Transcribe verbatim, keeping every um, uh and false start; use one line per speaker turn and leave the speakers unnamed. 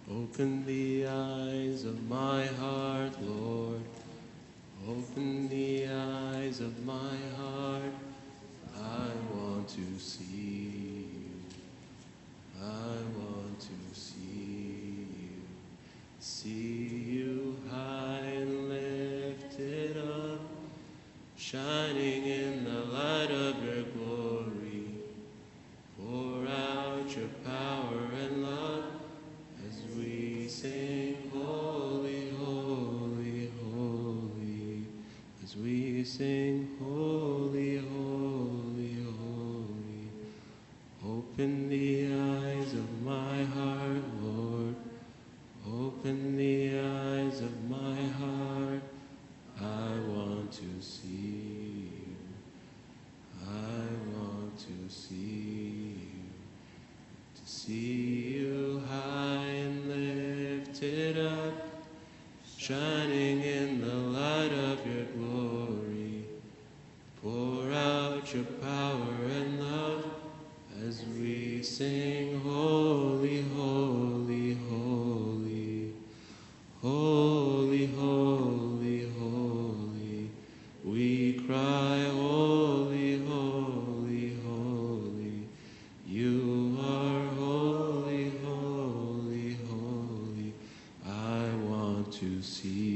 Open the eyes of my heart, Lord. Open the eyes of my heart. I want to see you. I want to see you. See you high and lifted up, shining in the light of your glory. Pour out your power and love as we sing, holy, holy, holy. As we sing, holy, holy, holy. Open the eyes of my heart, Lord. Open the eyes of my heart. I want to see you. I want to see you. To see you high and lifted up, shining in the light of your glory. Pour out your power and love as we sing, holy, holy, holy. Holy, holy, holy. We cry, holy, holy, holy. You are holy, holy, holy. I want to see